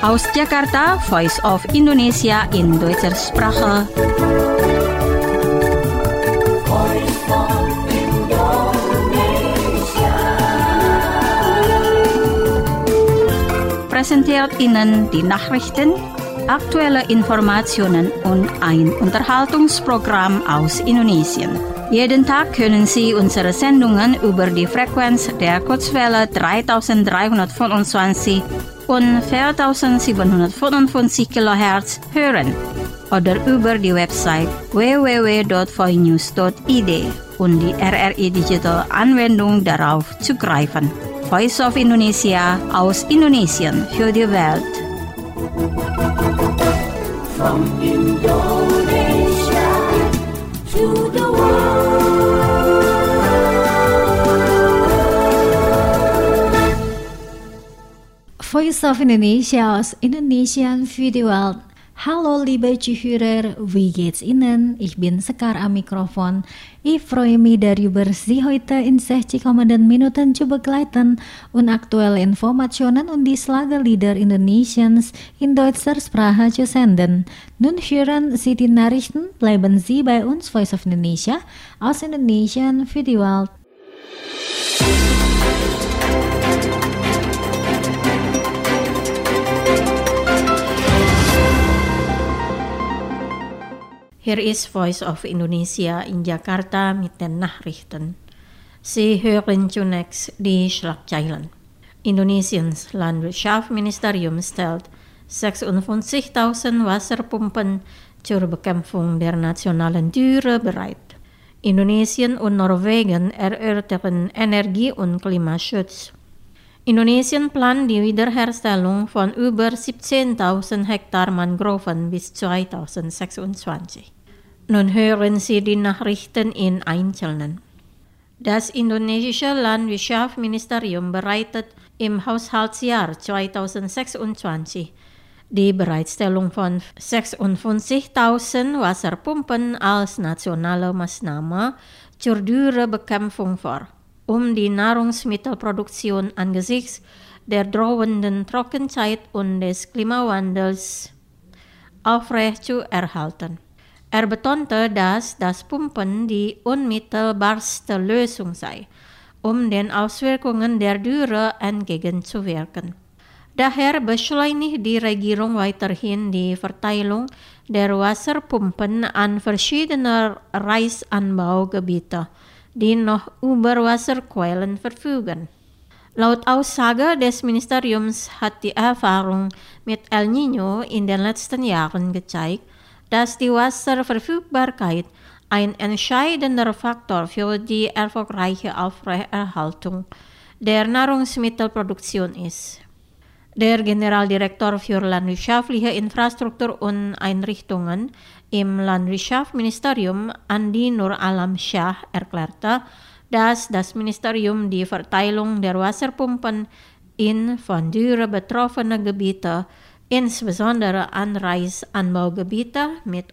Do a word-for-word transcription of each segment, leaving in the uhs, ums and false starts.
Aus Jakarta, Voice of Indonesia in Deutscher Sprache. Voice of Indonesia. Präsentiert Ihnen die Nachrichten, aktuelle Informationen und ein Unterhaltungsprogramm aus Indonesien. Jeden Tag können Sie unsere Sendungen über die Frequenz der Kurzwelle dreitausenddreihundertfünfundzwanzig und viertausendsiebenhundertfünfundfünfzig Kilohertz hören oder über die Website w w w punkt voinews punkt i d und die R R I Digital Anwendung darauf zugreifen. Voice of Indonesia aus Indonesien für die Welt. From Indonesia to the world. Voice of Indonesia aus Indonesien für die Welt. Hallo liebe Zuhörer, wie geht's Ihnen? Ich bin Sekar am Mikrofon. Ich freue mich darüber, Sie heute in sechzig kommenden Minuten zu begleiten und aktuelle Informationen und die Schlagerlieder Indonesiens in deutscher Sprache zu senden. Nun hören Sie die Nachrichten, bleiben Sie bei uns, Voice of Indonesia aus Indonesien für die Welt. Hier ist Voice of Indonesia in Jakarta mit den Nachrichten. Sie hören zunächst die Schlagzeilen. Indonesiens Landwirtschaftsministerium stellt sechsundfünfzigtausend Wasserpumpen zur Bekämpfung der nationalen Dürre bereit. Indonesien und Norwegen erörtern Energie- und Klimaschutz. Indonesien plant die Wiederherstellung von über siebzehntausend Hektar Mangroven bis zweitausendsechsundzwanzig. Nun hören Sie die Nachrichten in Einzelnen. Das indonesische Landwirtschaftsministerium bereitet im Haushaltsjahr zweitausendsechsundzwanzig die Bereitstellung von sechsundfünfzigtausend Wasserpumpen als nationale Maßnahme zur Dürrebekämpfung vor, um die Nahrungsmittelproduktion angesichts der drohenden Trockenzeit und des Klimawandels aufrecht zu erhalten. Er betonte, dass das Pumpen die unmittelbarste Lösung sei, um den Auswirkungen der Dürre entgegenzuwirken. Daher beschleunigt die Regierung weiterhin die Verteilung der Wasserpumpen an verschiedene Reisanbaugebiete, die noch über Wasserquellen verfügen. Laut Aussage des Ministeriums hat die Erfahrung mit El Niño in den letzten Jahren gezeigt, dass die Wasserverfügbarkeit ein entscheidender Faktor für die erfolgreiche Aufrechterhaltung der Nahrungsmittelproduktion ist. Der Generaldirektor für landwirtschaftliche Infrastruktur und Einrichtungen im Landwirtschaftsministerium, Andi Nur Alam Shah, erklärte, dass das Ministerium die Verteilung der Wasserpumpen in von Dürre betroffene Gebiete, insbesondere an Reisanbaugebiete mit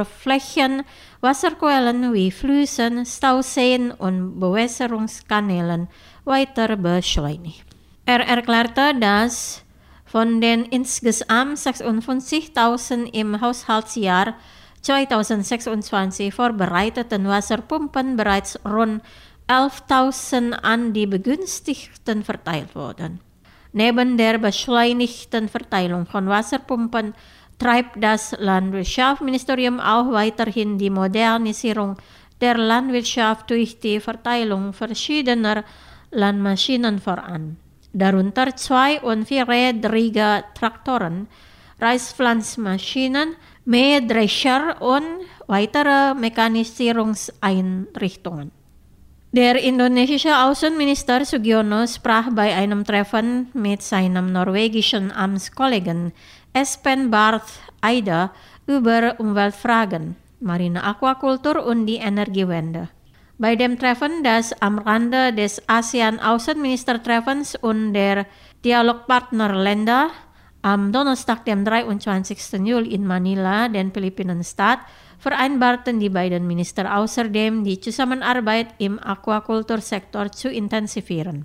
Oberflächenwasserquellen wie Flüssen, Stauseen und Bewässerungskanälen, weiter beschleunigt. Er erklärte, dass von den insgesamt sechsundfünfzigtausend im Haushaltsjahr zweitausendsechsundzwanzig vorbereiteten Wasserpumpen bereits rund elftausend an die Begünstigten verteilt wurden. Neben der beschleunigten Verteilung von Wasserpumpen treibt das Landwirtschaftsministerium auch weiterhin die Modernisierung der Landwirtschaft durch die Verteilung verschiedener Landmaschinen voran, darunter zwei- und vierrädrige Traktoren, Reispflanzmaschinen, Mähdrescher und weitere Mechanisierungseinrichtungen. Der indonesische Außenminister Sugiono sprach bei einem Treffen mit seinem norwegischen Amtskollegen Espen Barth Eide über Umweltfragen, marine Aquakultur und die Energiewende. Bei dem Treffen, das am Rande des ASEAN-Außenministertreffens und der Dialogpartnerländer am Donnerstag, dem dreiundzwanzigsten Juli in Manila, den Philippinen statt, vereinbarten die beiden Minister außerdem, die Zusammenarbeit im Aquakultursektor zu intensivieren.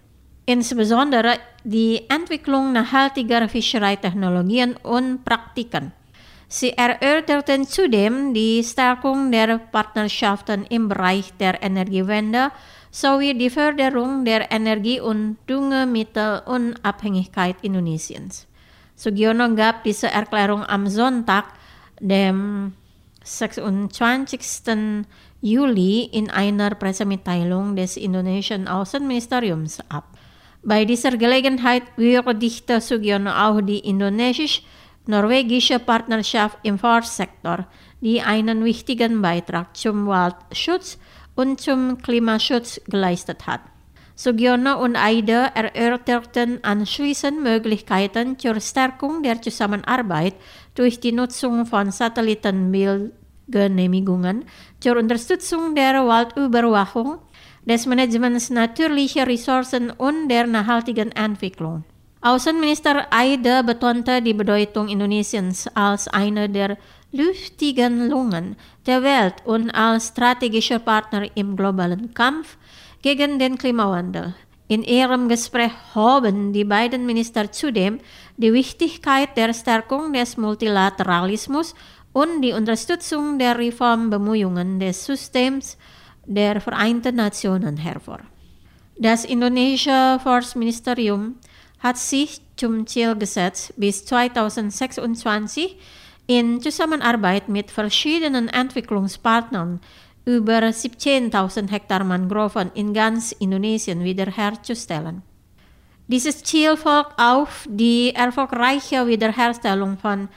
insbesondere die Entwicklung nachhaltiger Fischereitechnologien und Praktiken. Sie erörterten zudem die Stärkung der Partnerschaften im Bereich der Energiewende sowie die Förderung der Energie- und Düngemittelunabhängigkeit Indonesiens. Sugiono gab diese Erklärung am Sonntag, dem sechsundzwanzigsten Juli, in einer Pressemitteilung des indonesischen Außenministeriums ab. Bei dieser Gelegenheit würdigte Sugiono auch die indonesisch-norwegische Partnerschaft im Forstsektor, die einen wichtigen Beitrag zum Waldschutz und zum Klimaschutz geleistet hat. Sugiono und Aide erörterten anschließend Möglichkeiten zur Stärkung der Zusammenarbeit durch die Nutzung von Satellitenbildgenehmigungen zur Unterstützung der Waldüberwachung, des Managements natürlicher Ressourcen und der nachhaltigen Entwicklung. Außenminister Aide betonte die Bedeutung Indonesiens als eine der luftigen Lungen der Welt und als strategischer Partner im globalen Kampf gegen den Klimawandel. In ihrem Gespräch hoben die beiden Minister zudem die Wichtigkeit der Stärkung des Multilateralismus und die Unterstützung der Reformbemühungen des Systems der Vereinten Nationen hervor. Das indonesische Forstministerium hat sich zum Ziel gesetzt, bis zweitausendsechsundzwanzig in Zusammenarbeit mit verschiedenen Entwicklungspartnern über siebzehntausend Hektar Mangroven in ganz Indonesien wiederherzustellen. Dieses Ziel folgt auf die erfolgreiche Wiederherstellung von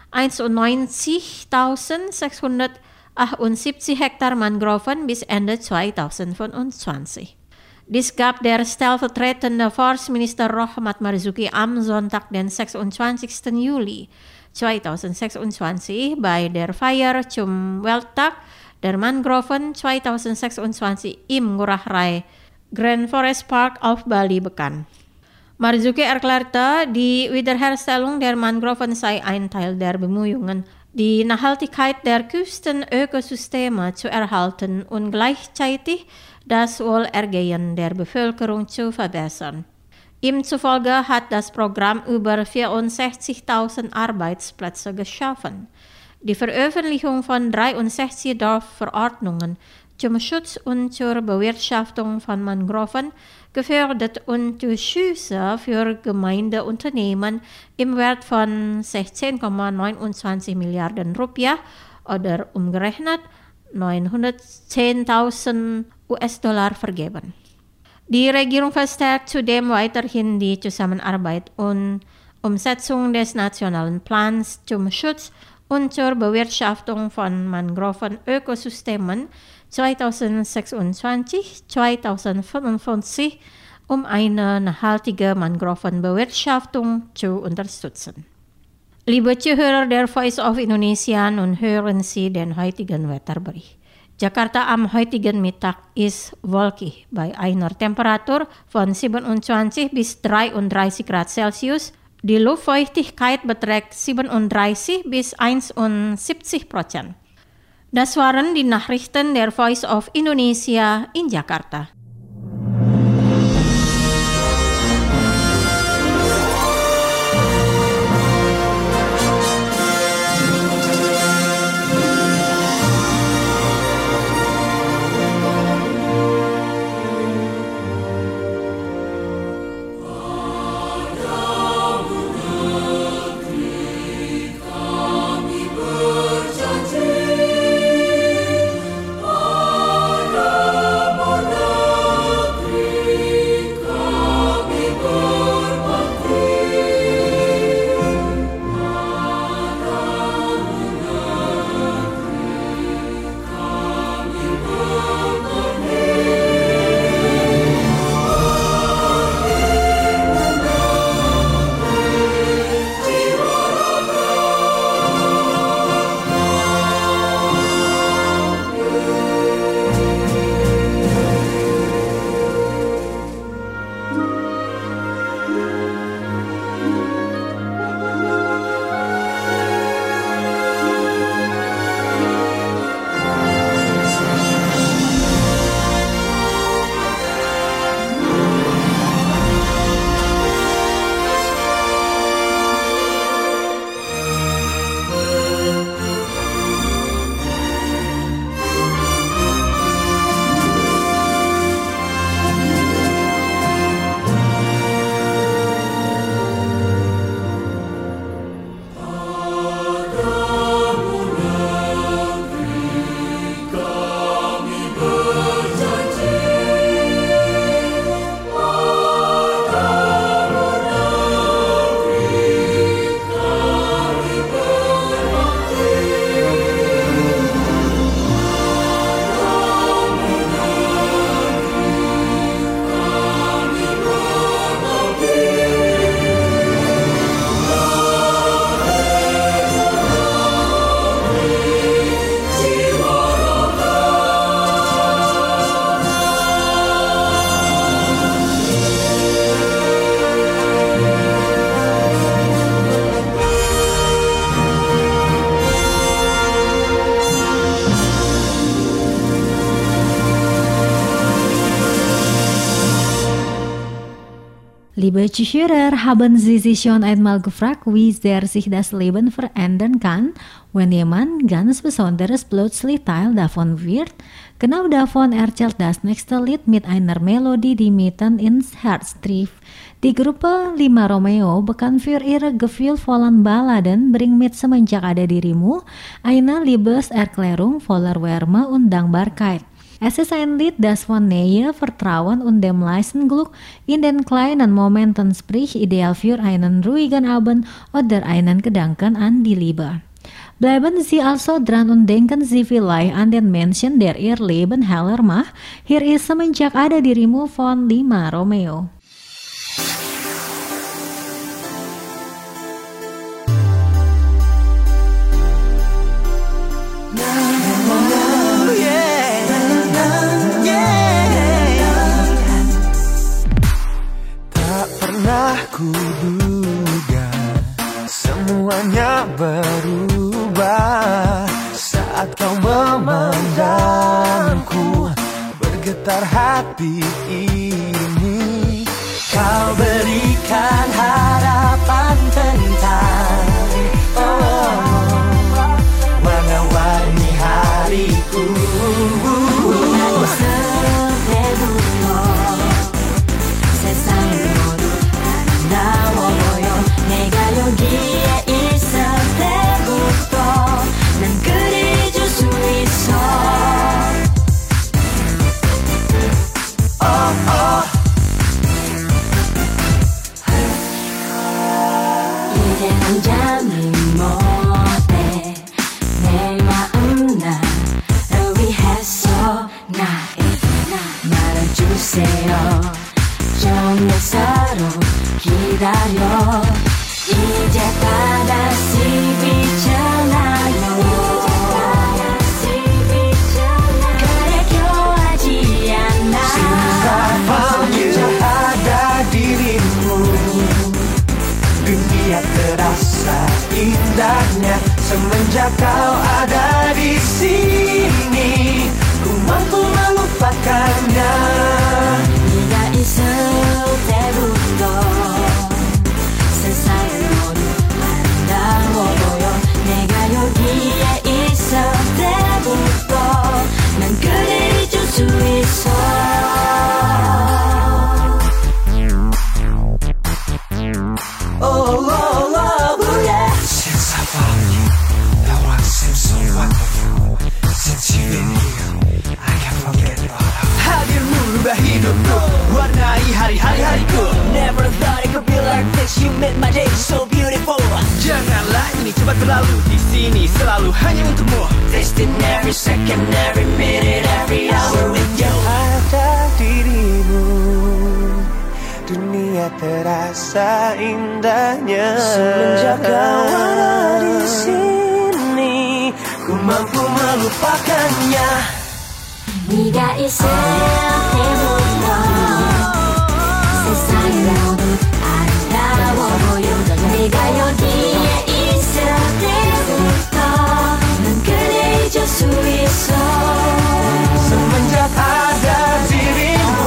einundneunzigtausendsechshundertachtundsiebzig Hektar Mangroven bis Ende zweitausendfünfundzwanzig. Dies gab der stellvertretende Forstminister Rohmat Marzuki am Sonntag, den sechsundzwanzigsten Juli zweitausendsechsundzwanzig bei der Feier zum Welttag der Mangroven zweitausendsechsundzwanzig im Ngurah Rai Grand Forest Park auf Bali bekannt. Marzuki erklärte, die Wiederherstellung der Mangroven sei ein Teil der Bemühungen, die Nachhaltigkeit der Küstenökosysteme zu erhalten und gleichzeitig das Wohlergehen der Bevölkerung zu verbessern. Ihm zufolge hat das Programm über vierundsechzigtausend Arbeitsplätze geschaffen. Die Veröffentlichung von dreiundsechzig Dorfverordnungen zum Schutz und zur Bewirtschaftung von Mangroven gefördert und Zuschüsse für Gemeindeunternehmen im Wert von sechzehn Komma neunundzwanzig Milliarden Rupiah oder umgerechnet neunhundertzehntausend U S-Dollar vergeben. Die Regierung verstärkt zudem weiterhin die Zusammenarbeit und Umsetzung des Nationalen Plans zum Schutz und zur Bewirtschaftung von Mangroven-Ökosystemen zweitausendsechsundzwanzig bis zweitausendfünfundfünfzig, um eine nachhaltige Mangrovenbewirtschaftung zu unterstützen. Liebe Zuhörer der Voice of Indonesia, nun hören Sie den heutigen Wetterbericht. Jakarta am heutigen Mittag ist wolkig bei einer Temperatur von siebenundzwanzig bis dreiunddreißig Grad Celsius. Die Luftfeuchtigkeit beträgt siebenunddreißig bis einundsiebzig Prozent. Das waren die Nachrichten der Voice of Indonesia in Jakarta. Berjanji pada Liebe Zuhörer, haben Sie sich schon einmal gefragt, wie sehr sich das Leben verändern kann, wenn jemand ganz Besonderes plötzlich Teil davon wird? Genau davon erzählt das nächste Lied mit einer Melodie, die mitten ins Herz trifft. Die Gruppe Lima Romeo bekannt für ihre gefühlvollen Balladen Bring mit Semenjak Ada Dirimu, Eine Liebeserklärung voller Wärme und Dankbarkeit. Es ist ein Lied, das von Nähe, Vertrauen und dem leisen Glück in den kleinen Momenten spricht, ideal für einen ruhigen Abend oder einen Gedanken an die Liebe. Bleiben Sie also dran und denken Sie vielleicht an den Menschen, der Ihr Leben heller macht. Hier ist Semenjak Ada Dirimu von Lima Romeo. Ku duga semuanya berubah saat kau memandangku, bergetar hati ini. Kau berikan harapan tentang oh, warna-warni hariku. 여기에 있을 때부터 난 그리줄 수 있어. Oh, oh. 이제 난 잠이 못해. 내 마음 나를 위해서 나의 나 말해주세요. 정말 서로 기다려. 이제 다시 비잖아요. 그래 교하지 않아. Semenjak ada dirimu, dunia terasa indahnya. Semenjak kau ada di sini, ku mampu melupakannya. 네가 있을 때부터 세상이 모두 아름다워 보여. 내가 여기에 있을 때부터 난 그리 잊을 수 있어. Oh, oh, oh, yeah. Since I found you, the world seems so wonderful. Since you've been here, I can't forget about how hadir merubah hidupku, warnai hari-hari hariku. Never thought it could be like this. You made my day so beautiful. Janganlah ini cepat berlalu, di sini selalu hanya untukmu. Tasting every second, every minute, every hour with you. Ada dirimu, dunia terasa indahnya. Semenjak kau ada di sini, ku mampu melupakannya. 네가 있을 때부터 세상이 모두 아름다워 보여. 내가 여기에 있을 때부터 난 그래 잊을 수 있어. Semenjak ada dirimu,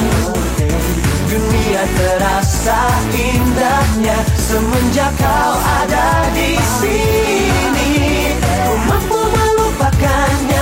dunia terasa indahnya. Semenjak kau ada di sini, ku mampu melupakannya.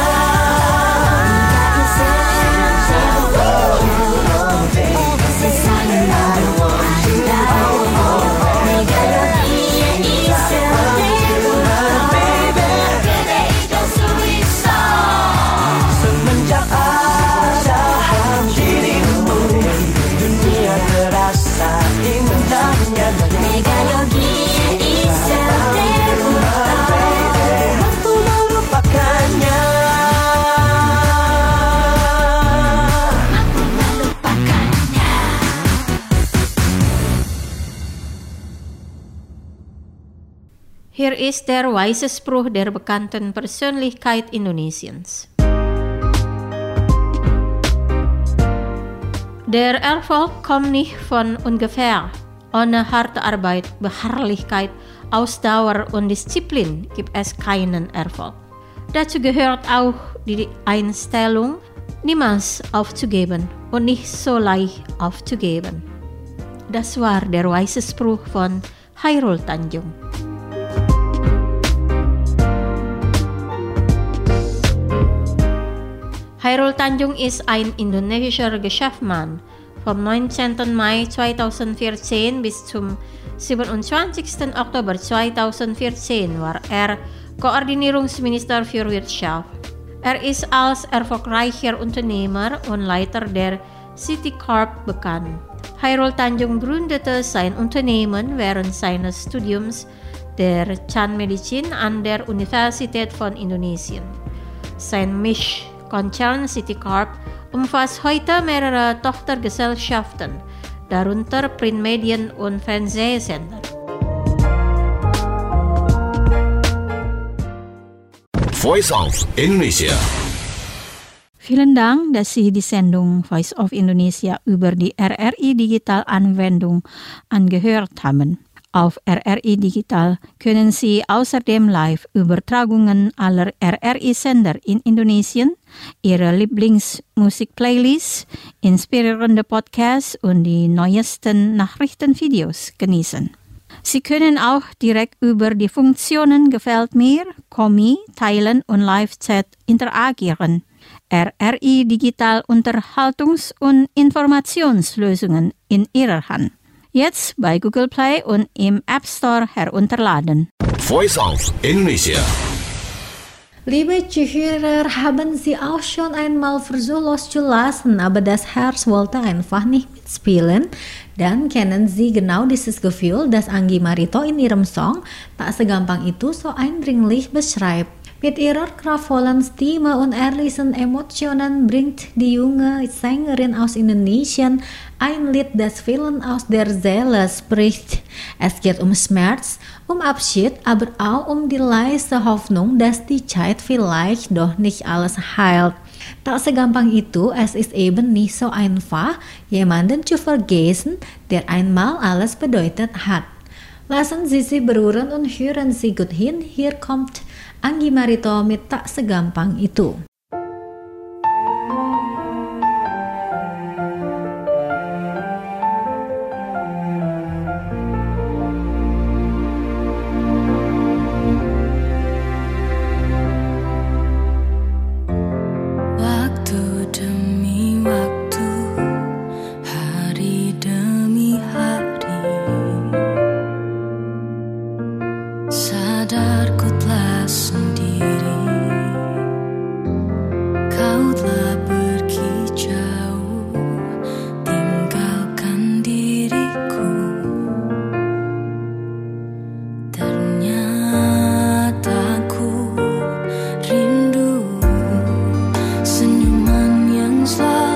Hier ist der weise Spruch der bekannten Persönlichkeit Indonesiens. Der Erfolg kommt nicht von ungefähr. Ohne harte Arbeit, Beharrlichkeit, Ausdauer und Disziplin gibt es keinen Erfolg. Dazu gehört auch die Einstellung, niemals aufzugeben und nicht so leicht aufzugeben. Das war der weise Spruch von Chairul Tanjung. Chairul Tanjung ist ein indonesischer Geschäftsmann. Vom neunzehnten Mai zweitausendvierzehn bis zum siebenundzwanzigsten Oktober zweitausendvierzehn war er Koordinierungsminister für Wirtschaft. Er ist als erfolgreicher Unternehmer und Leiter der Citicorp bekannt. Chairul Tanjung gründete sein Unternehmen während seines Studiums der Zahnmedizin an der Universität von Indonesien. Sein Mischkonzern Citicorp umfasst heute mehrere Tochtergesellschaften, darunter Printmedien und Fernsehsender. Voice of Indonesia. Vielen Dank, dass Sie die Sendung Voice of Indonesia über die R R I Digital Anwendung angehört haben. Auf R R I Digital können Sie außerdem Live-Übertragungen aller R R I-Sender in Indonesien, Ihre Lieblingsmusikplaylists, inspirierende Podcasts und die neuesten Nachrichtenvideos genießen. Sie können auch direkt über die Funktionen Gefällt mir, Kommi, Teilen und Live-Chat interagieren. R R I Digital Unterhaltungs- und Informationslösungen in Ihrer Hand. Jetzt bei Google Play und im App Store herunterladen. Voice of Indonesia. Liebe Zuhörer, haben Sie auch schon einmal versucht loszulassen, aber das Herz wollte einfach nicht mitspielen? Dann kennen Sie genau dieses Gefühl, das Anggi Marito in ihrem Song Tak Segampang Itu so eindringlich beschreibt. Mit ihrer kraftvollen Stimme und ehrlichen Emotionen bringt die junge Sängerin aus Indonesien ein Lied, das vielen aus der Seele spricht. Es geht um Schmerz, um Abschied, aber auch um die leise Hoffnung, dass die Zeit vielleicht doch nicht alles heilt. Tak segampang itu, es ist eben nicht so einfach, jemanden zu vergessen, der einmal alles bedeutet hat. Lassen Sie sie berühren und hören Sie gut hin, hier kommt Anggi Marito mit Tak Segampang Itu. Waktu demi waktu, hari demi hari, sadarku telah sendiri. Kau telah pergi jauh, tinggalkan diriku. Ternyata ku rindu senyuman yang selalu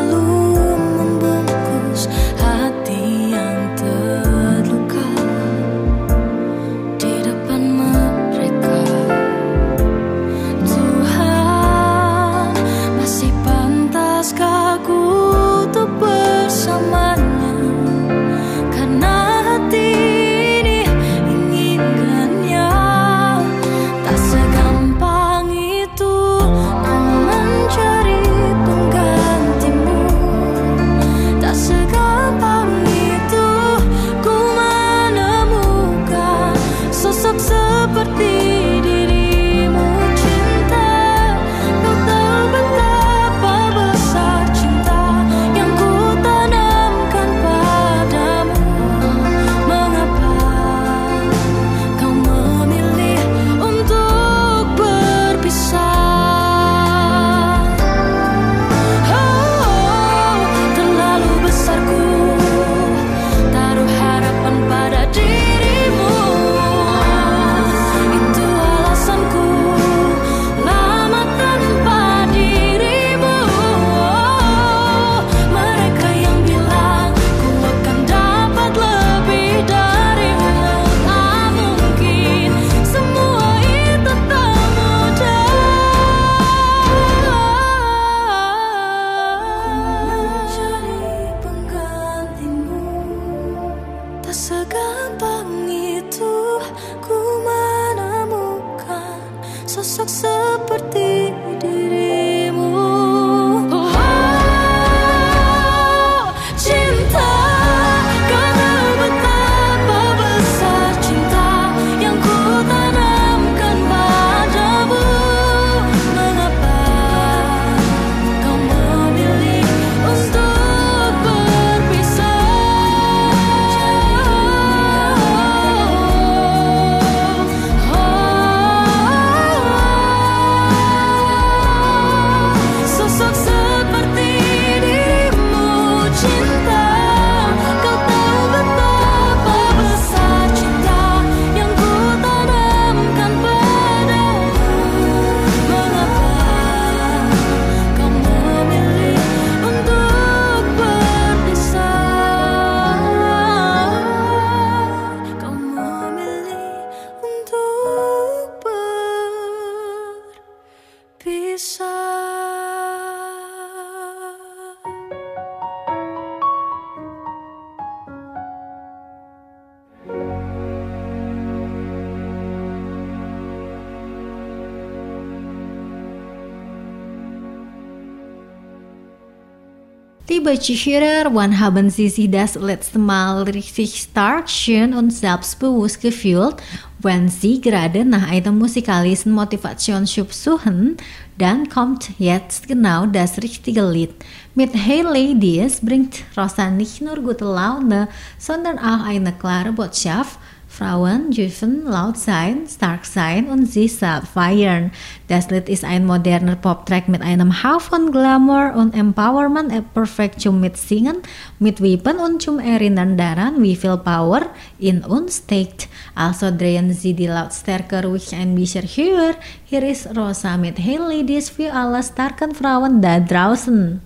Liebe Zuhörer, wann haben Sie sich das letzte Mal richtig stark schön und selbstbewusst gefühlt, wenn Sie gerade nach einem musikalischen Motivationsschub suchen? Dann kommt jetzt genau das richtige Lied. Mit Hey Ladies bringt Rosa nicht nur gute Laune, sondern auch eine klare Botschaft. Frauen dürfen laut sein, stark sein und sich selbst feiern. Das Lied ist ein moderner Pop-Track mit einem Hauch von Glamour und Empowerment, perfekt zum Mitsingen, mitwippen und zum Erinnern daran, wie viel Power in uns steckt. Also drehen Sie die Lautstärke ruhig ein bisschen höher. Hier ist Rosa mit Hey Ladies für alle starken Frauen da draußen.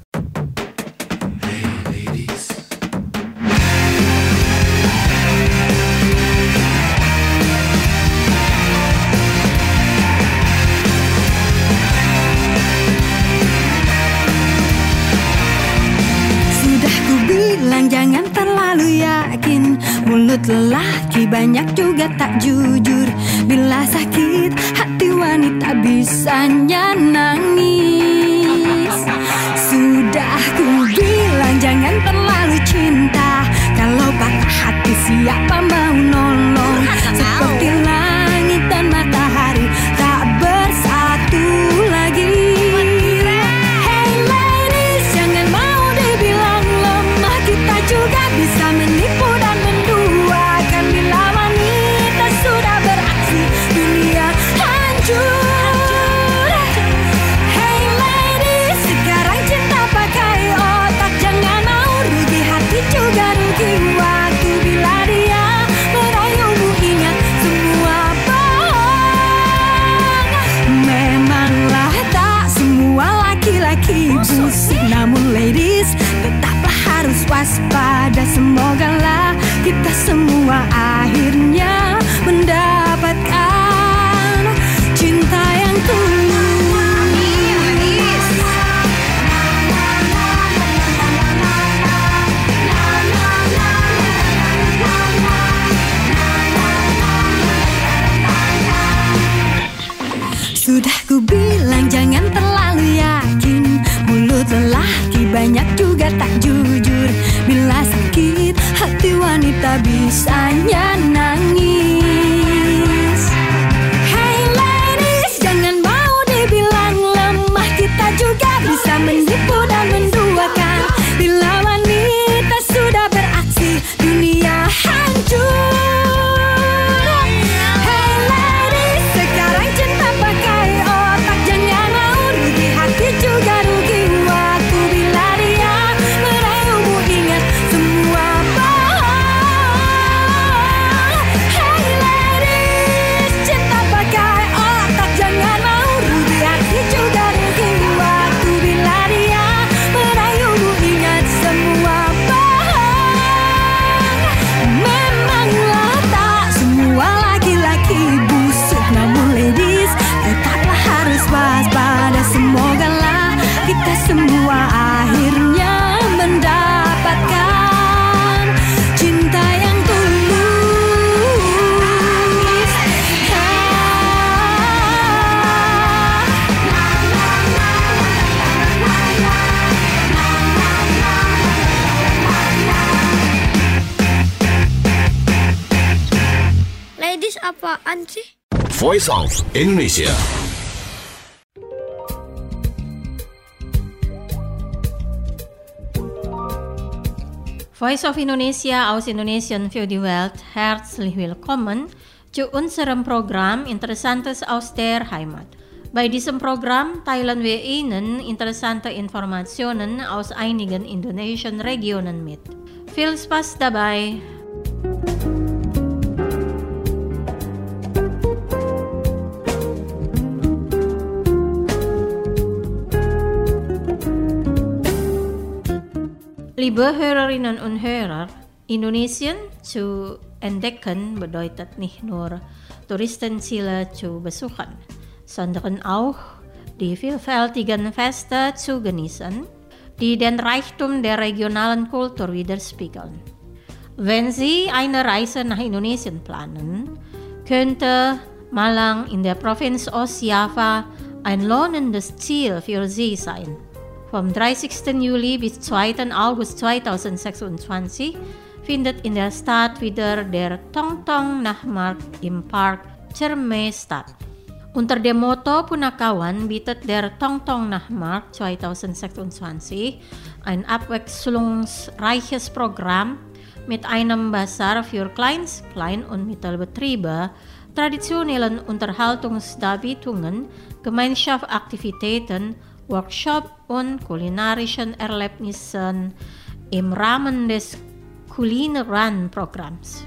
Jangan terlalu yakin, mulut lelaki banyak juga tak jujur. Bila sakit, hati wanita bisanya nangis. Sudah ku bilang jangan terlalu cinta, kalau patah hati siapa mau nolong. Seperti langit dan matahari tak bersatu lagi. Juga bisa menipu dan menduakan. Bila wanita sudah beraksi, dunia hancur. Hey ladies, sekarang cinta pakai otak, jangan mau rugi hati juga rugi waktu. Bila dia merayumu ingat semua bohong. Memanglah tak semua laki-laki busuk, namun ladies tetaplah harus waspada. Semogalah kita semua akhirnya mendapatkan cinta yang tulus. Sudah ku bilang jangan terlalu yakin, mulut lelaki banyak juga tak jujur. Bila sakit, hati wanita bisanya nangis. Hey ladies, jangan mau dibilang lemah, kita juga bisa menipu dan menduakan. Bila wanita sudah beraksi, dunia hancur. Hey ladies, sekarang cinta pakai otak, jangan mau rugi hati juga rugi waktu. Bila dia merayumu ingat semua bohong. Hey ladies, cinta pakai otak, jangan mau rugi hati juga rugi waktu. Bila dia merayumu ingat semua bohong. Memanglah tak semua laki-laki busuk, namun ladies tetaplah harus waspada. Semogalah kita semua akhirnya mendapatkan cinta yang tulus. Ladies apaan sih? Voice of Indonesia. Voice of Indonesia aus Indonesien für die Welt, herzlich willkommen zu unserem Programm Interessantes aus der Heimat. Bei diesem Programm teilen wir Ihnen interessante Informationen aus einigen indonesischen Regionen mit. Viel Spaß dabei! Liebe Hörerinnen und Hörer, Indonesien zu entdecken bedeutet nicht nur Touristenziele zu besuchen, sondern auch die vielfältigen Feste zu genießen, die den Reichtum der regionalen Kultur widerspiegeln. Wenn Sie eine Reise nach Indonesien planen, könnte Malang in der Provinz Ostjava ein lohnendes Ziel für Sie sein. Vom dreißigsten Juli bis zweiten August zweitausendsechsundzwanzig findet in der Stadt wieder der Tongtong-Nachtmarkt im Park Cerme statt. Unter dem Motto Punakawan bietet der Tongtong-Nachtmarkt zweitausendsechsundzwanzig ein abwechslungsreiches Programm mit einem Basar für Kleins-, Klein- und Mittelbetriebe, traditionellen Unterhaltungsdarbietungen, Gemeinschaftsaktivitäten, Workshop und kulinarischen Erlebnissen im Rahmen des Kulineran-Programms.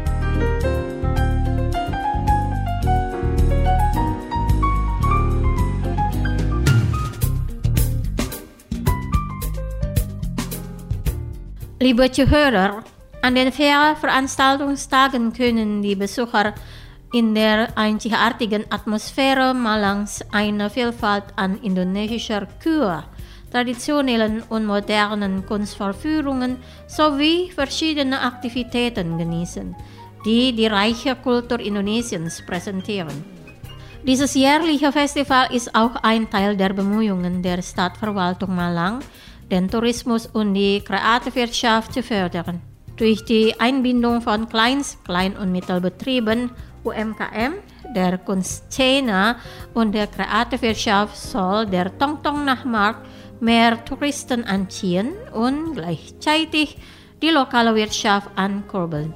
Liebe Zuhörer, an den vier Veranstaltungstagen können die Besucher in der einzigartigen Atmosphäre Malangs eine Vielfalt an indonesischer Küche, traditionellen und modernen Kunstvorführungen sowie verschiedene Aktivitäten genießen, die die reiche Kultur Indonesiens präsentieren. Dieses jährliche Festival ist auch ein Teil der Bemühungen der Stadtverwaltung Malang, den Tourismus und die Kreativwirtschaft zu fördern. Durch die Einbindung von Kleins-, Klein- und Mittelbetrieben, U M K M, der Kunstszene und der Kreativwirtschaft soll der Tongtong-Nachtmarkt mehr Touristen anziehen und gleichzeitig die lokale Wirtschaft ankurbeln.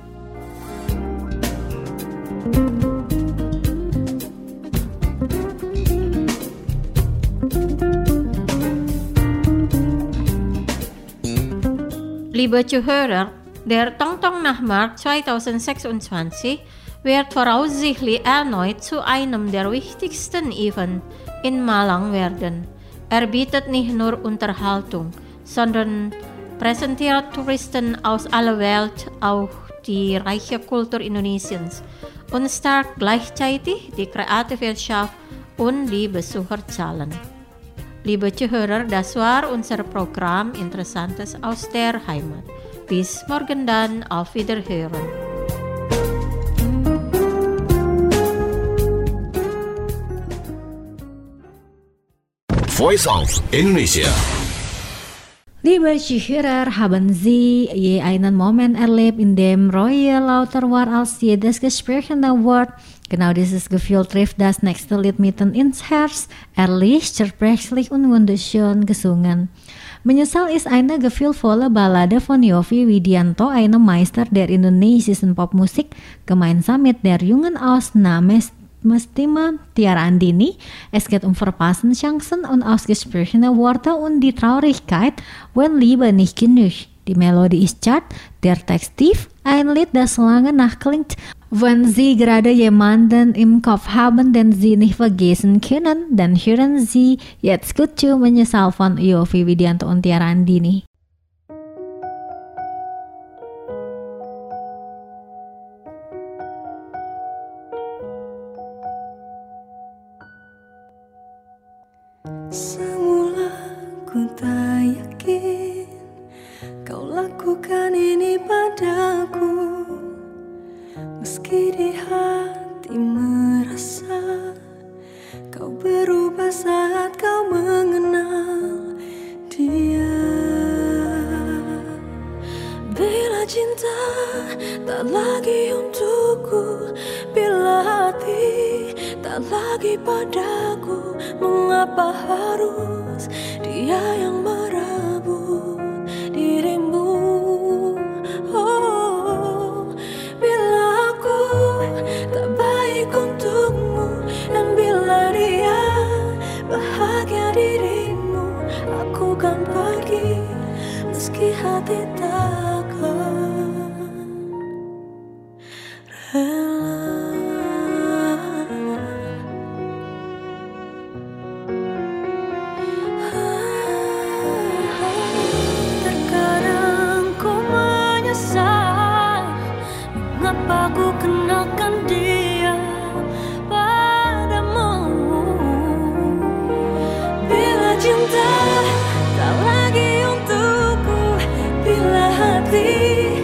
Liebe Zuhörer, der Tongtong-Nachtmarkt zweitausendsechsundzwanzig wird voraussichtlich erneut zu einem der wichtigsten Events in Malang werden. Er bietet nicht nur Unterhaltung, sondern präsentiert Touristen aus aller Welt auch die reiche Kultur Indonesiens und stärkt gleichzeitig die Kreativwirtschaft und die Besucherzahlen. Liebe Zuhörer, das war unser Programm Interessantes aus der Heimat. Bis morgen dann, auf Wiederhören. Voice of Indonesia. Liebe Zuhörer, haben Sie je einen Moment erlebt, in dem Royal lauter war als jedes gesprochene Wort? Genau dieses Gefühl trifft das nächste Lied mitten ins Herz, ehrlich, zerbrechlich und wunderschön gesungen. Menyesal ist eine gefühlvolle Ballade von Yovie Widianto, einem Meister der indonesischen Popmusik, gemeinsam mit der jungen Ausnahmestimme Tiara Andini. Es geht um verpasste Chancen und ausgesprochene Worte und die Traurigkeit, wenn Liebe nicht genug. Die Melodie ist zart, der Text tief, ein Lied, das lange nachklingt, wenn Sie gerade jemanden im Kopf haben, den Sie nicht vergessen können, dann hören Sie jetzt gut zu Menyesal von Yovie Widianto und Tiara Andini. Semula ku tak yakin kau lakukan ini padaku, meski di hati merasa kau berubah saat kau mengenal dia. Bila cinta tak lagi untukku, bila hati tak lagi padaku, mengapa harus dia yang merebut dirimu? Oh, bila aku tak baik untukmu, dan bila dia bahagia dirimu, aku kan pergi meski hati takkan aku kenalkan dia padamu. Bila cinta tak lagi untukku, bila hati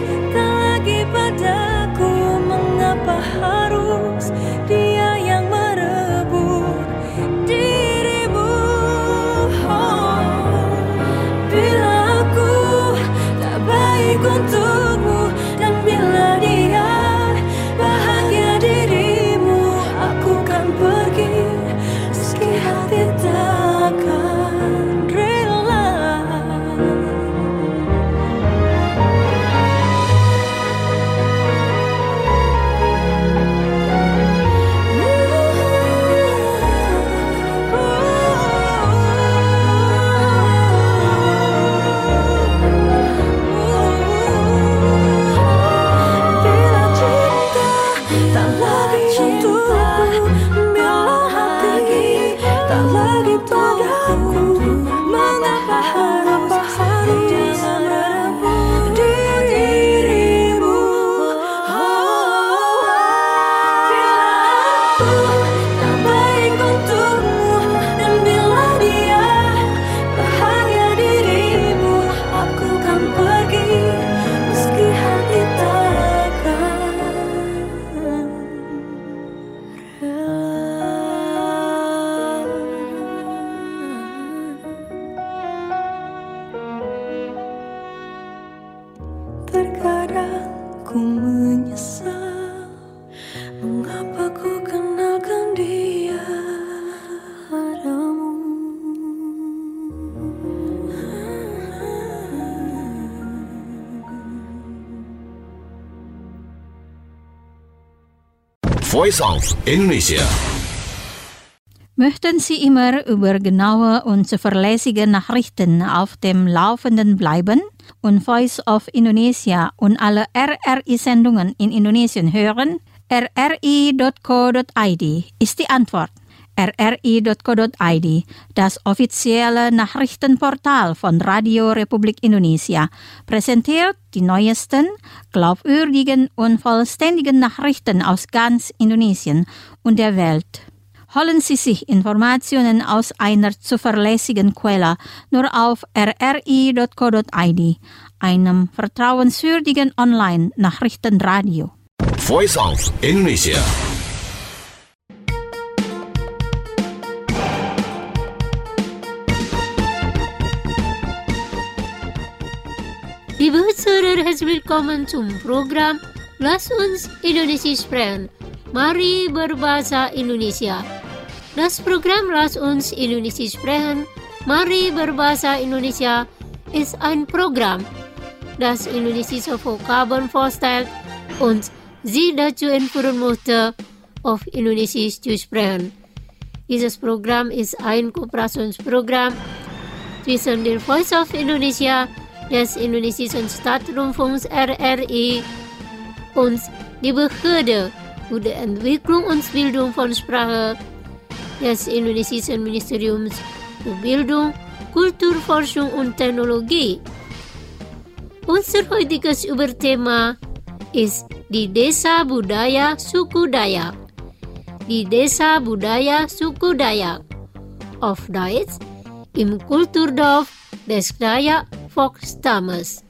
Terkadang ku menyesal mengapa ku kenalkan dia padamu. Voice of Indonesia. Möchten Sie immer über genaue und zuverlässige Nachrichten auf dem Laufenden bleiben und Voice of Indonesia und alle R R I-Sendungen in Indonesien hören? r r i dot co dot i d ist die Antwort. r r i dot co dot i d, das offizielle Nachrichtenportal von Radio Republik Indonesia, präsentiert die neuesten, glaubwürdigen und vollständigen Nachrichten aus ganz Indonesien und der Welt. Holen Sie sich Informationen aus einer zuverlässigen Quelle nur auf r r i dot co dot i d, einem vertrauenswürdigen Online-Nachrichtenradio. Voice of Indonesia. Liebe Hörer, herzlich willkommen zum Programm Lass uns Indonesisch sprechen. Mari berbahasa Indonesia. Das Programm Lass uns Indonesisch sprechen. Mari berbahasa Indonesia ist ein Programm, das indonesische Vokabeln vorstellt und Sie dazu entführen möchte, auf Indonesisch zu sprechen. Dieses Programm ist ein Kooperationsprogramm zwischen der Voice of Indonesia, des indonesischen Staatsrundfunks R R I und die Behörde für die Entwicklung und Bildung von Sprache des indonesischen Ministeriums für Bildung, Kulturforschung und Technologie. Unser heutiges Überthema ist die Desa Budaya Suku Dayak. Die Desa Budaya Suku Dayak. Auf Deutsch, im Kulturdorf des Dayak Volksstammes.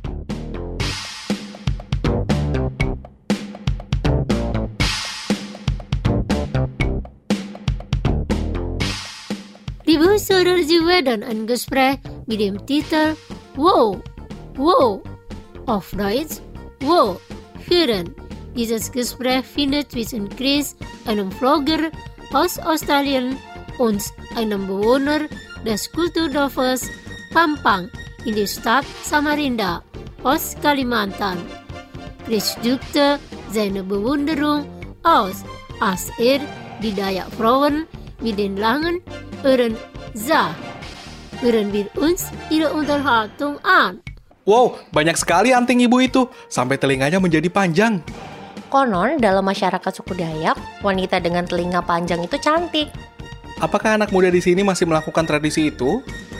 Liebe Hörer, Sie werden ein Gespräch mit dem Titel Wow, Wow, auf Deutsch Wow, hören. Dieses Gespräch findet zwischen Chris, einem Vlogger aus Australien, und einem Bewohner des Kulturdorfes Pampang in der Stadt Samarinda aus Kalimantan. Chris drückte seine Bewunderung aus, als er die Dayak-Frauen mit den langen Ohren sah. Hören wir uns ihre Unterhaltung an. Wow, banyak sekali anting ibu itu, sampai telinganya menjadi panjang. Konon, dalam masyarakat suku Dayak, wanita dengan telinga panjang itu cantik. Apakah anak muda di sini masih melakukan tradisi itu?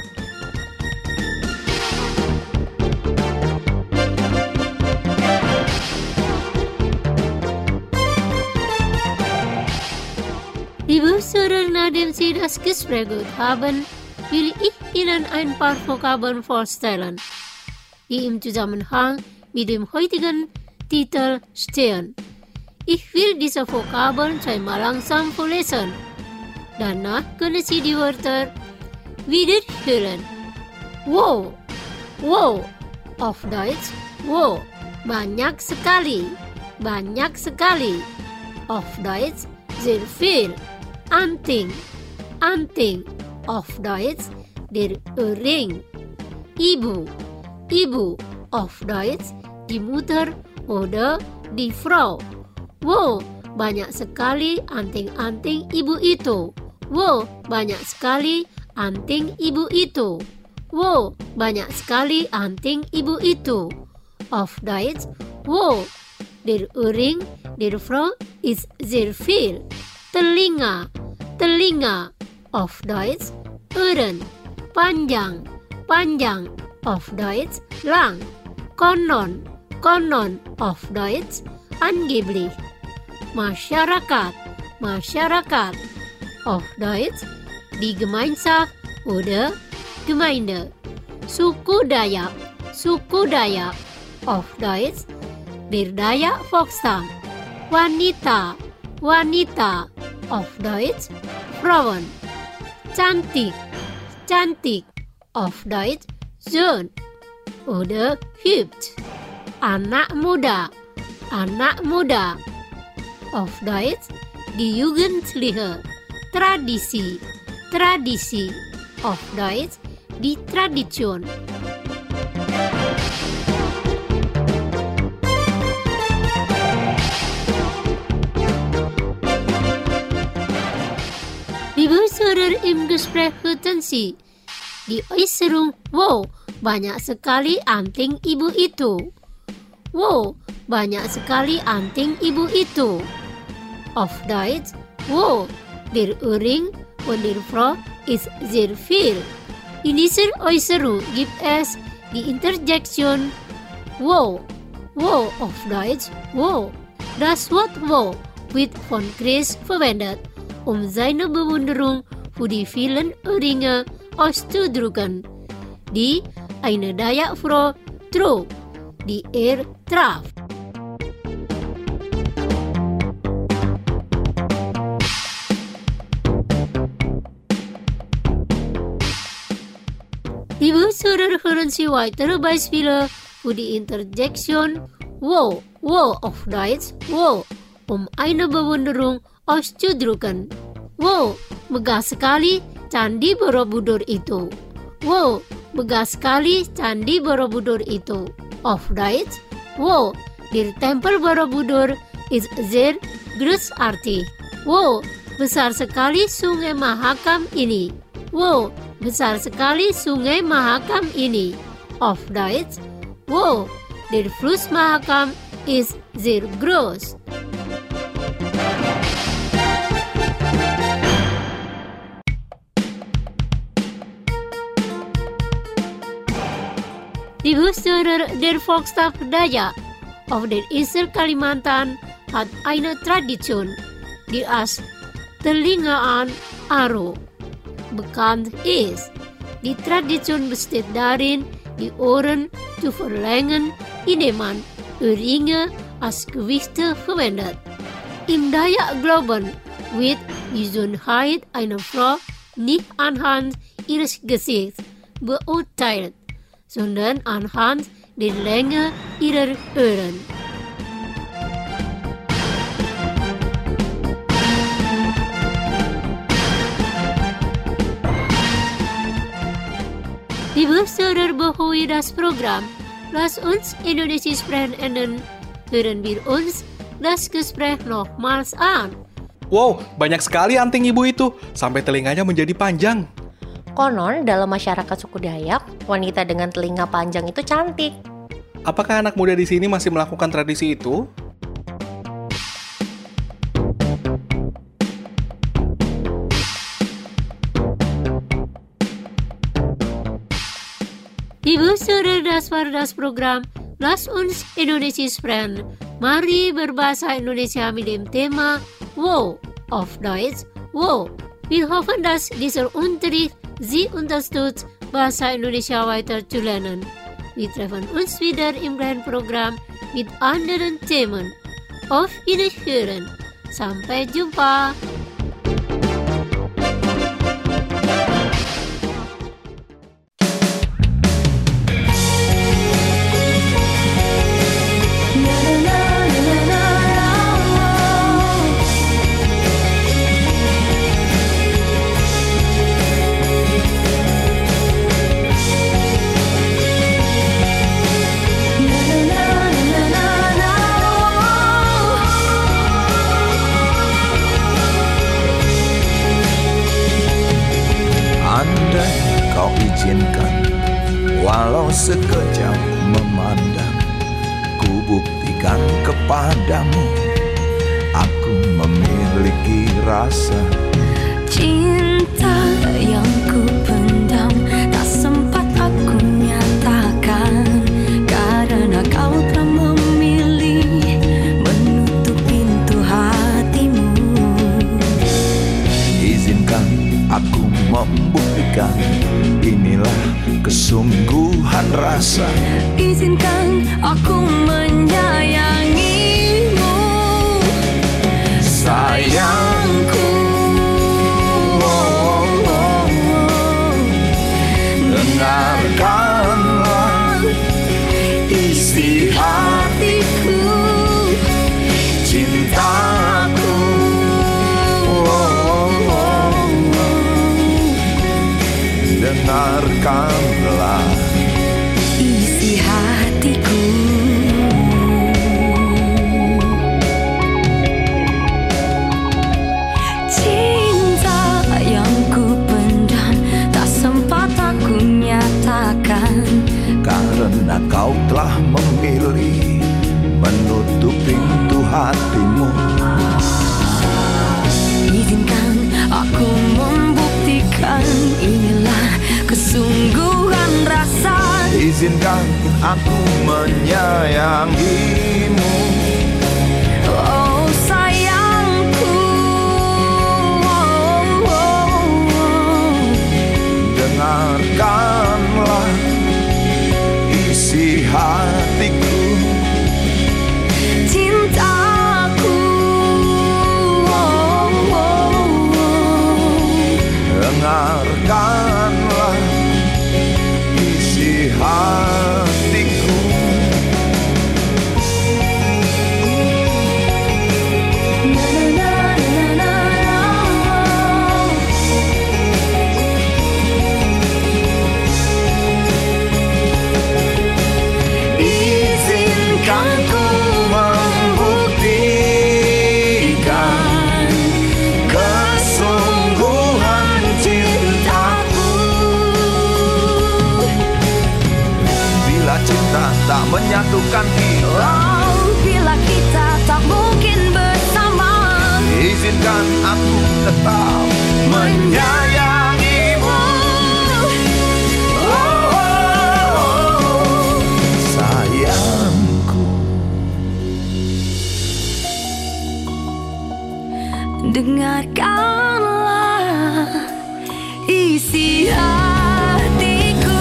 Liebe Hörer, nachdem Sie das Gespräch gehört haben, will ich Ihnen ein paar Vokabeln vorstellen, die im Zusammenhang mit dem heutigen Titel stehen. Ich will diese Vokabeln zweimal langsam vorlesen. Danach können Sie die Wörter wiederhören. Wow, wow, auf Deutsch, wow, banyak sekali, banyak sekali. Auf Deutsch, sehr viel. Anting, anting, auf Deutsch, der Ohrring. Ibu, ibu, auf Deutsch, die Mutter oder die Frau. Wow, banyak sekali anting-anting ibu itu. Wow, banyak sekali anting ibu itu. Wow, banyak sekali anting ibu itu. Auf Deutsch, wow, der Ohrring der Frau ist sehr viel. Telinga, telinga, auf Deutsch, Ohren. Panjang, panjang, auf Deutsch, lang. Konon, konon, auf Deutsch, angeblich. Masyarakat, masyarakat, auf Deutsch, die Gemeinschaft oder Gemeinde. Suku Dayak, suku Dayak, auf Deutsch, der Dayak Volksstamm. Wanita, wanita, auf Deutsch, Frauen. Cantik, cantik, auf Deutsch, schön oder hübsch. anak muda, anak muda. Auf Deutsch, die Jugendliche, tradisi, tradisi. Auf Deutsch, die Tradition. Liebe Hörer im Gespräch hörten Sie die Äußerung, wow, banyak sekali anting ibu itu. Wow, banyak sekali anting ibu itu. Auf Deutsch, wow, der Ohrring von der Frau ist sehr viel. In dieser Äußerung gibt es die Interjektion wow. Wow auf Deutsch, wow. Das Wort wow wird von Chris verwendet, um seine Bewunderung für die vielen Ohrringe auszudrücken, die eine Dayak-Frau trug, die er traf. Liebe Hörer, hören Sie weitere Beispiele für die Interjektion wow, wow auf Deutsch, wow, um eine Bewunderung auszudrücken. Wow, megah sekali Candi Borobudur itu. Wow, megah sekali Candi Borobudur itu. Auf Deutsch, wow, der Tempel Borobudur ist sehr großartig. Wow, besar sekali Sungai Mahakam ini. Wow, besar sekali Sungai Mahakam ini. Auf Deutsch, wow, der Fluss Mahakam ist sehr groß. Die Hörer der Volkstag Dayak auf der Insel Kalimantan hat eine Tradition, die als Telingaan Aro bekannt ist. Die Tradition besteht darin, die Ohren zu verlängern, indem man Ohrringe als Gewichte verwendet. Im Dayak-Glauben wird die Schönheit einer Frau nicht anhand ihres Gesichts beurteilt, sondern anhand der Länge ihrer Ohren. Liebe Hörer, bevor wir das Programm Lass uns Indonesisch sprechen enden, hören wir uns das Gespräch nochmals an. Wow, banyak sekali anting ibu itu, sampai telinganya menjadi panjang. Konon, dalam masyarakat suku Dayak, wanita dengan telinga panjang itu cantik. Apakah anak muda di sini masih melakukan tradisi itu? Liebe Hörer, das war das Programm Lass uns Indonesisch sprechen. Mari berbahasa Indonesia mit dem Thema Wow, auf Deutsch, wow. Wir hoffen, dass dieser Unterricht Sie unterstützt, Bahasa Indonesia weiter zu lernen. Wir treffen uns wieder im gleichen Programm mit anderen Themen. Auf Wiederhören. Sampai jumpa. Walau sekejap memandang, ku buktikan kepadamu, aku memiliki rasa cinta yang ku pendam, tak sempat aku nyatakan, karena kau telah memilih menutup pintu hatimu. Izinkan aku membuktikan, inilah kesungguhan rasa. Izinkan aku menyayangimu, sayangku. Oh, oh, oh. Dengarkanlah isi hati. dengarkanlah isi hatiku. Cinta yang ku pendam tak sempat aku nyatakan, karena kau telah memilih menutup pintu hatimu. Izinkan aku membuktikan inilah kesungguhan rasa. Izinkan aku menyayangimu. Oh sayangku, oh, oh, oh. Dengarkanlah isi hatiku. Cintaku, oh, oh, oh. Dengarkanlah isi hatiku. Izinkan ku membuktikan kesungguhan cintaku. Bila cinta tak menyatukan kita, Oh, bila kita tak mungkin bersama, izinkan aku tetap menyayangimu. oh, oh, oh. Sayangku, dengarkanlah isi hatiku.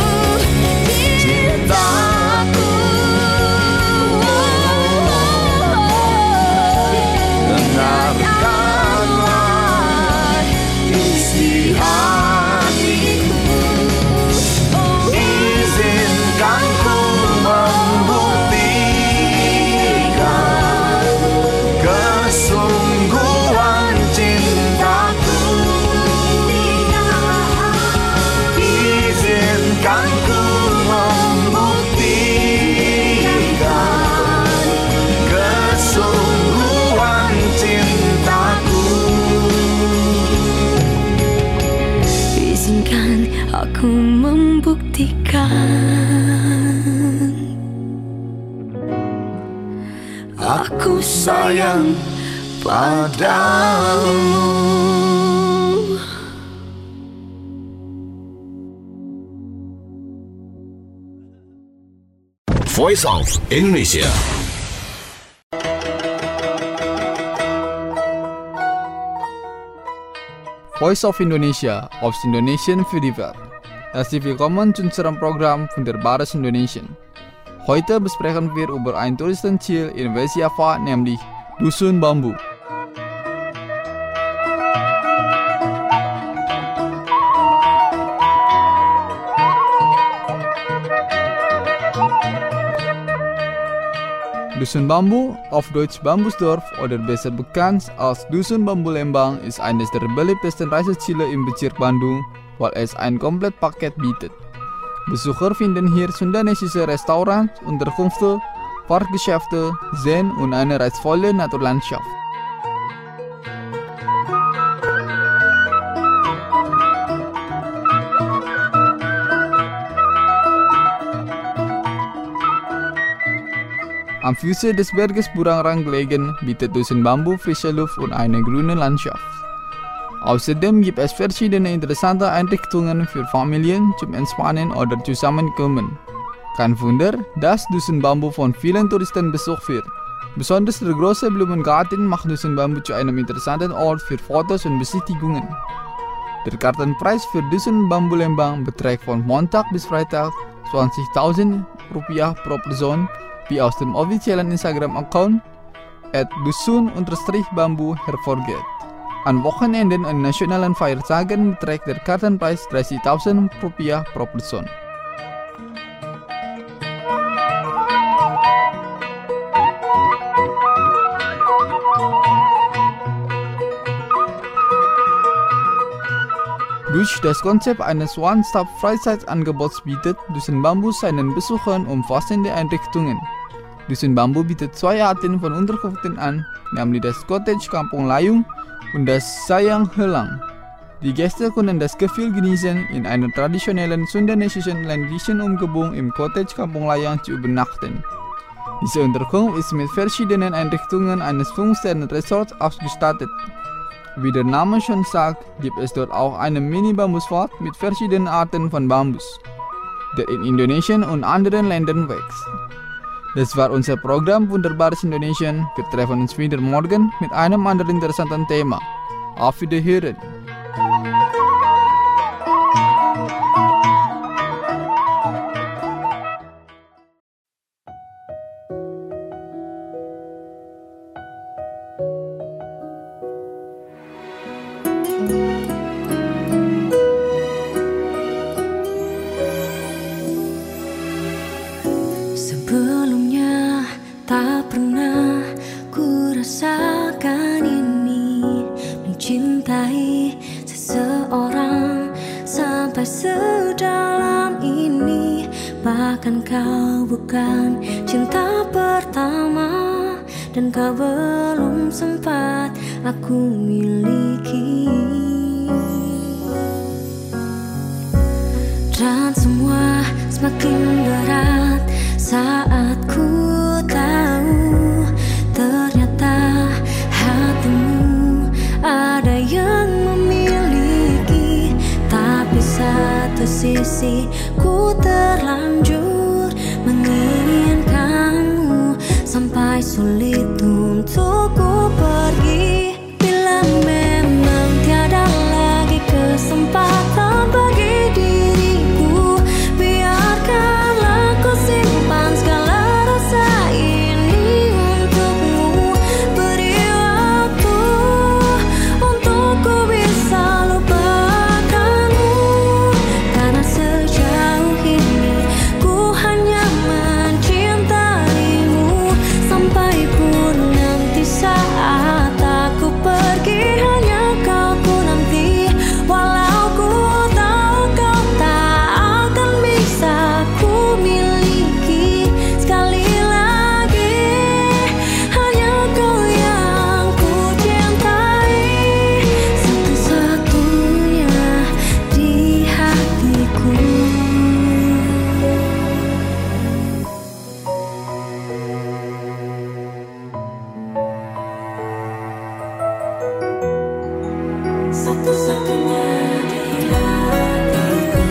Cintaku, dengarkanlah isi hatiku. Izinkan ku membuktikan kesungguhan cintaku. Izinkan ku membuktikan kesungguhan cintaku. Izinkan aku membuktikan aku sayang padamu. Voice of Indonesia. Voice of Indonesia of Indonesian Festival. Herzlich willkommen zu unserem Programm von der Bares Indonesien. Heute besprechen wir über ein Touristenziel in West Java, nämlich Dusun Bambu. Dusun Bambu, auf Deutsch Bambusdorf oder besser bekannt als Dusun Bambu Lembang, ist eines der beliebtesten Reiseziele im Bezirk Bandung, weil es ein Komplettpaket bietet. Besucher finden hier sundanesische Restaurants, Unterkünfte, Parkgeschäfte, Seen und eine reizvolle Naturlandschaft. Am Fuße des Berges Burangrang gelegen, bietet Dusun Bambu frische Luft und eine grüne Landschaft. Außerdem gibt es verschiedene interessante Einrichtungen für Familien zum Entspannen oder Zusammenkommen. Kein Wunder, dass Dusun Bambu von vielen Touristen besucht wird. Besonders der große Blumengarten macht Dusun Bambu zu einem interessanten Ort für Fotos und Besichtigungen. Der Kartenpreis für Dusun Bambu Lembang beträgt von Montag bis Freitag zwanzigtausend Rupiah pro Person, wie aus dem offiziellen Instagram-Account at dusun-bambu hervorgeht. An Wochenenden und nationalen Feiertagen beträgt der Kartenpreis dreißigtausend Rupiah pro Person. Durch das Konzept eines One-Stop-Freizeitangebots bietet Dusun Bambu seinen Besuchern umfassende Einrichtungen. Dusun Bambu bietet zwei Arten von Unterkünften an, nämlich das Cottage Kampung Layung und das Sayang Helang. Die Gäste können das Gefühl genießen, in einer traditionellen sundanesischen ländlichen Umgebung im Cottage Kampung Layang zu übernachten. Diese Unterkunft ist mit verschiedenen Einrichtungen eines Fünf-Sterne-Resorts ausgestattet. Wie der Name schon sagt, gibt es dort auch einen Mini-Bambuswald mit verschiedenen Arten von Bambus, der in Indonesien und anderen Ländern wächst. Das war unser Programm Wunderbares Indonesien. Wir treffen uns wieder morgen mit einem anderen interessanten Thema. Auf Wiederhören! Sebelumnya tak pernah ku rasakan ini, mencintai seseorang sampai sedalam ini. Bahkan kau bukan cinta pertama, dan kau belum sempat aku miliki. Dan semua semakin berat saat ku tahu ternyata hatimu ada yang memiliki. Tapi satu sisi ku terlanjur menginginkanmu sampai sulit untuk ku pergi. Bila memang tiada lagi kesempatan bagi diriku, biarkanlah ku simpan segala rasa ini untukmu. Beri waktu untuk ku bisa lupakanmu, karena sejauh ini ku hanya mencintaimu. Sampai pun nanti saat aku pergi, hanya kau ku nanti. Walau ku tahu kau tak akan bisa ku miliki sekali lagi, hanya kau yang ku cintai, satu-satunya di hatiku. Satu-satunya di hatiku.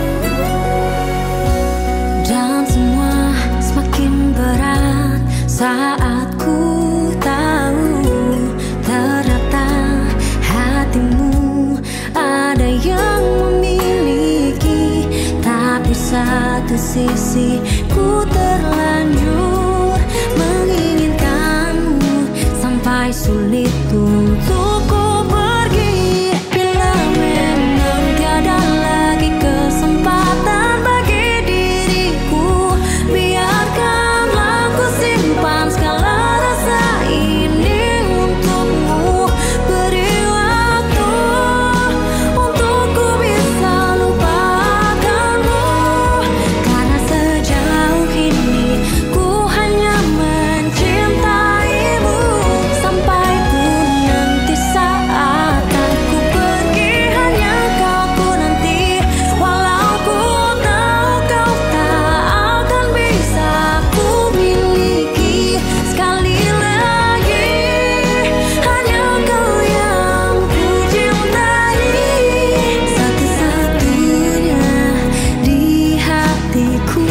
Dan semua semakin berat saat ku tahu ternyata hatimu ada yang memiliki. Tapi satu sisi ku terlanjur menginginkanmu sampai sulit untuk ku pergi. Bila memang tiada lagi kesempatan bagi diriku, biarkanlah ku simpan segala rasa ini untukmu. Beri waktu untuk ku bisa lupakanmu, karena sejauh ini ku hanya mencintaimu. Sampai pun nanti saat aku pergi, hanya kau ku nanti. Walau ku tahu kau tak akan bisa ku miliki sekali lagi, hanya kau yang ku cintai, satu-satunya di hatiku.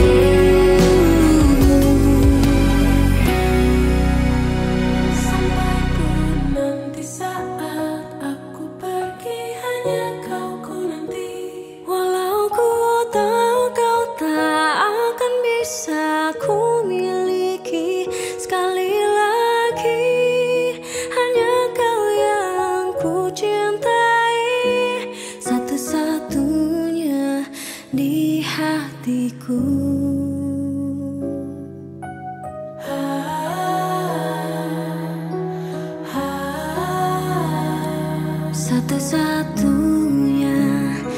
Sampai pun nanti saat aku pergi, hanya kau ku nanti. Walau ku tahu kau tak akan bisa ku miliki sekali lagi, hanya kau yang ku cintai, satu-satunya di hatiku. Satu-satunya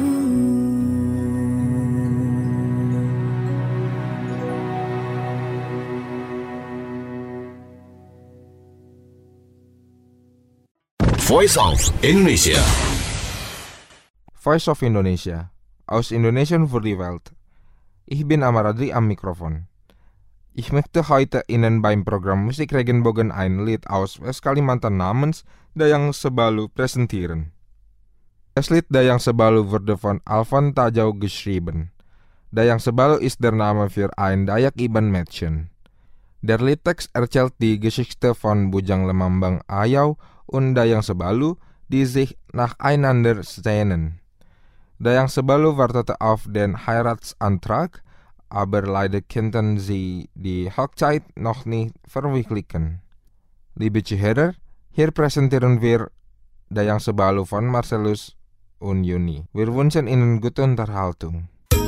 Voice of Indonesia. Voice of Indonesia. Aus Indonesian für die Welt. Ich bin Amaradri am Mikrofon. Ich möchte heute Ihnen beim Programm Musik Regenbogen ein Lied aus West-Kalimantan namens Dayang Sebalu präsentieren. Das Lied Dayang Sebalu wurde von Alvan Tajau geschrieben. Dayang Sebalu ist der Name für ein Dayak-Iban-Mädchen. Der Liedtext erzählt die Geschichte von Bujang Lemambang Ayau und Dayang Sebalu, die sich nacheinander sehnen. Dayang Sebalu wartete auf den Heiratsantrag, aber leider konnten sie die Hochzeit noch nicht verwirklichen. Liebe Zuhörer, hier präsentieren wir Dayang Sebalu von Marcellus und Yuni. Wir wünschen Ihnen gute Unterhaltung.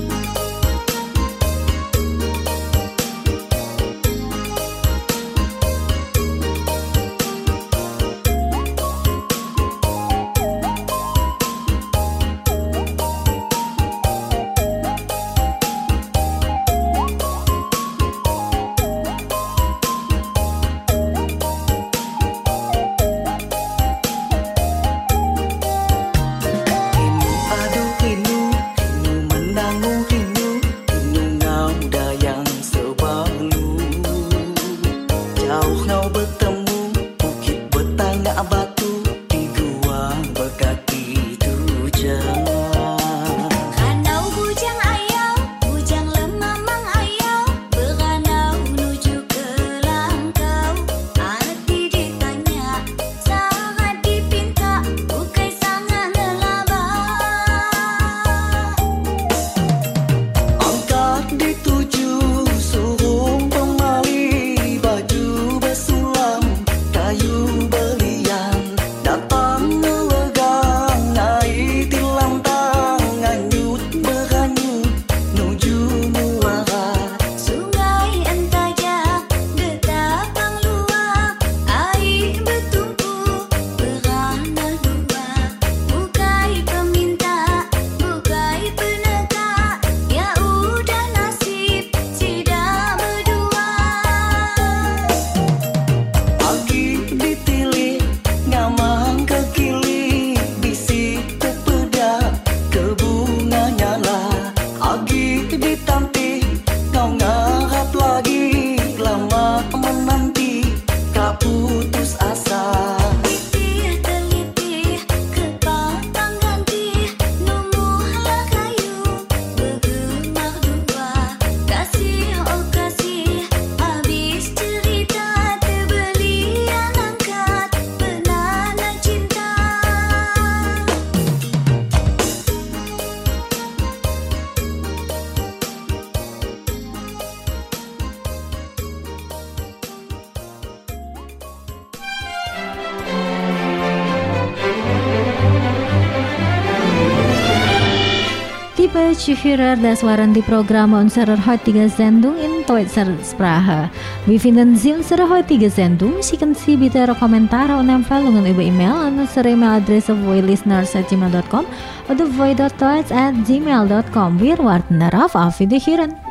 Liebe Zuhörer, das waren die Programme unserer heutigen Sendung in deutscher Sprache. Wie finden Sie unsere heutige Sendung? Schicken Sie bitte Ihre Kommentare und Empfehlungen über E-Mail an unsere E-Mail-Adresse voilisteners at gmail dot com oder voi dot deutsch at gmail dot com. Wir warten darauf. Auf Wiederhören.